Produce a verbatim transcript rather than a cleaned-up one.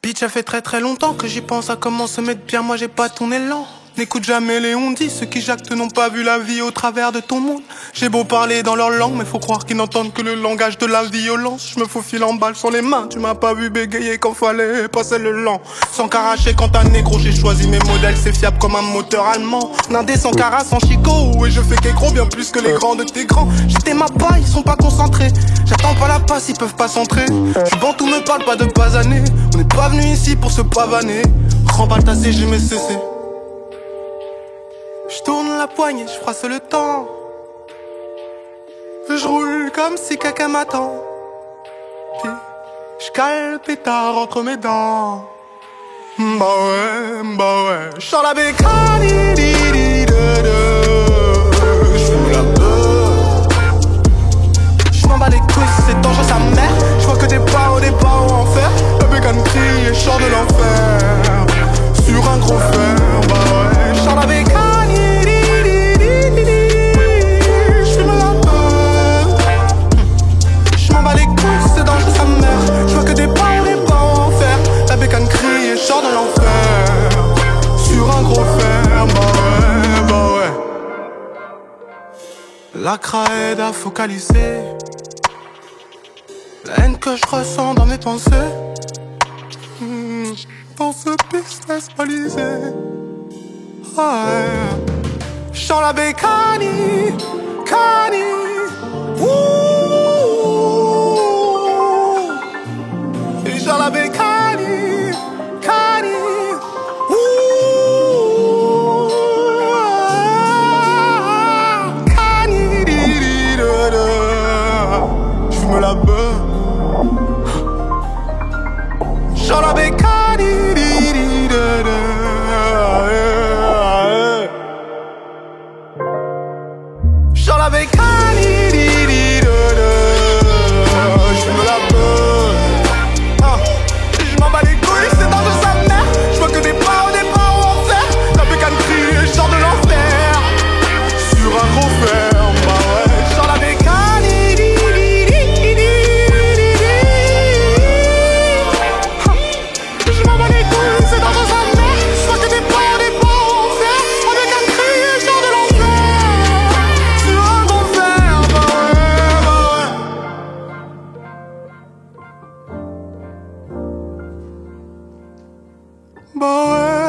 Bitch, ça fait très très longtemps que j'y pense à comment se mettre bien, moi j'ai pas ton élan. N'écoute jamais les on-dit, ceux qui jactent n'ont pas vu la vie au travers de ton monde. J'ai beau parler dans leur langue, mais faut croire qu'ils n'entendent que le langage de la violence. Je me faufile en balle sur les mains, tu m'as pas vu bégayer quand fallait passer le lent. Sans caracher quand un négro, j'ai choisi mes modèles, c'est fiable comme un moteur allemand. Nindé sans cara, sans chico, et je fais qu'écro bien plus que les grands de tes grands. J'étais ma paille, ils sont pas concentrés, j'attends pas la passe, ils peuvent pas centrer. J'suis bon, tout me parle pas de basaner, on n'est pas venu ici pour se pavaner. Remballe ta C G, mais cessé. J'tourne la poignée, j'froisse le temps. J'roule comme si quelqu'un m'attend. Puis j'cale le pétard entre mes dents. Bah ouais, bah ouais. J'sors la bécane, di di de de. J'fume la beuh. J'm'en bats les couilles, c'est dangereux sa mère. J'vois que des barreaux, des barreaux en fer. La bécane crie et j'sors de l'enfer. Sur un gros fer, bah ouais. J'sors la bécane. C'est dangereux sa mère. Je vois que des pas, des pas en fer. La bécane crie et sort de l'enfer. Sur un gros fer, bah ouais, bah ouais. La craie à focaliser la haine que je ressens dans mes pensées. mmh, Dans ce business balisé. Ouais. J'sens la bécane, cani. Ouh. J'sors la bécane, cani. Ouh. Cani, di di de de. J'fume la beuh. J'sors la bécane, di di de de. J'sors la bécane, di di de de. J'fume la beuh. J'm'en bats les couilles, c'est dangereux sa mère. J'vois que des barreaux, des barreaux en fer. La bécane crie et j'sors de l'enfer. Sur un gros fer, bah ouais. J'sors la bécane, di di di di di. J'm'en bats les couilles, c'est dangereux sa mère. J'vois que des barreaux, des barreaux en fer. La bécane crie et j'sors de l'enfer. Sur un gros fer, bah ouais, bah ouais. Bah ouais.